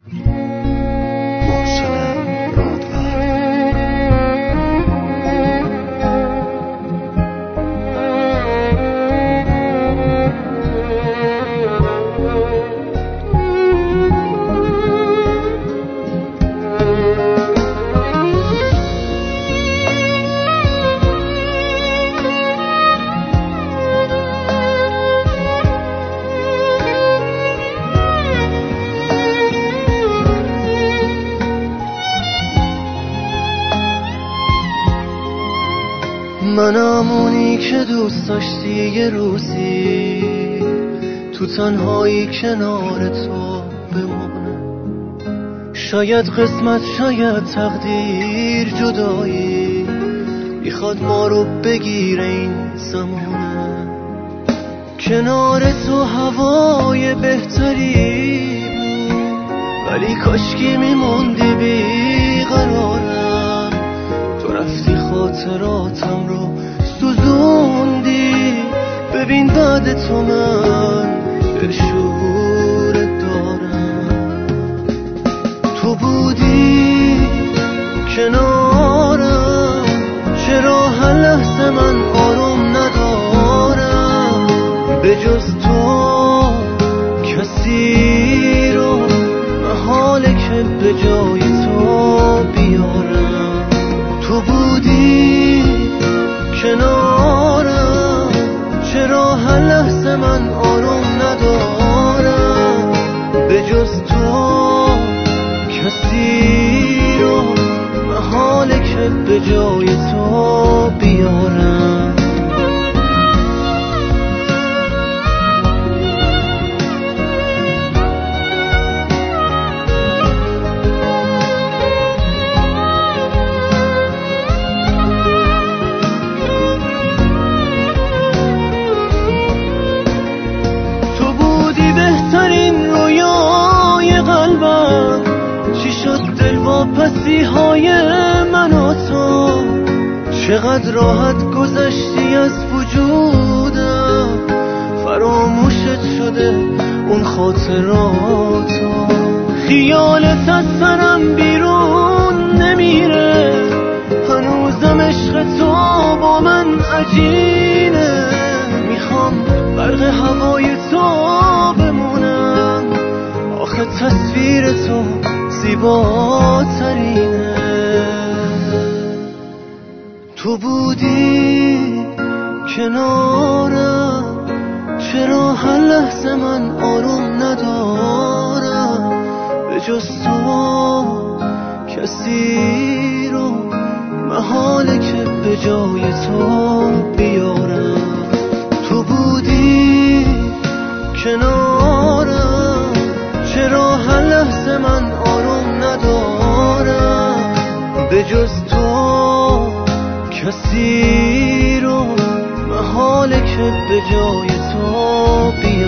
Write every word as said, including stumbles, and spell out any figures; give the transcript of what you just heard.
منم اونی که دوست داشتی یه روزی تو تنهایی کنار تو بمونم. شاید قسمت، شاید تقدیر، جدایی میخواد ما رو بگیره این زمانه. کنار تو هوای بهتری بود، ولی کاشکی میموندی بیقرارم. تو رفتی خاطراتم رو سوزوندی، ببین بعد تو من شعورت دارم. تو بودی کنارم، چرا هر لحظه من آروم ندارم؟ به جز تو کسی رو محاله که به جای تو بیارم. تو بودی کنارم، چرا هر لحظه من آروم ندارم؟ به جز تو کسی رو محاله که به جای تو بیارم. پسی های من و تو چقدر راحت گذشتی از وجودم، فراموشت شده اون خاطراتو. خیالت از سرم بیرون نمیره، هنوزم عشق تو با من عجینه. میخوام برق هوای تو بمونم، آخه تصویر تو زیباترینه. تو بودی کنارم، چرا هر لحظه من آروم ندارم؟ به جز تو کسی رو محاله که به جای تو بیارم. تو بودی کنارم، چرا هر لحظه من آروم ندارم؟ به جز تو کسی رو محاله که به جای تو بیارم.